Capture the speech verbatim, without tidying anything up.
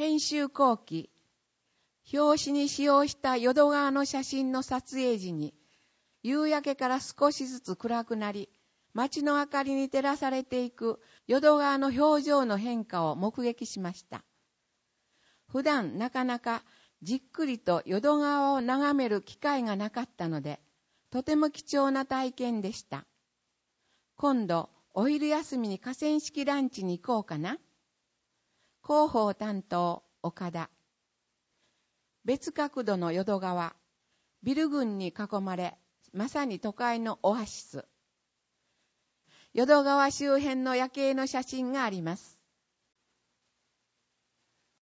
編集後期、表紙に使用した淀川の写真の撮影時に、夕焼けから少しずつ暗くなり、街の明かりに照らされていく淀川の表情の変化を目撃しました。普段なかなかじっくりと淀川を眺める機会がなかったので、とても貴重な体験でした。今度、お昼休みに河川敷ランチに行こうかな。広報担当、岡田。別角度の淀川、ビル群に囲まれ、まさに都会のオアシス。淀川周辺の夜景の写真があります。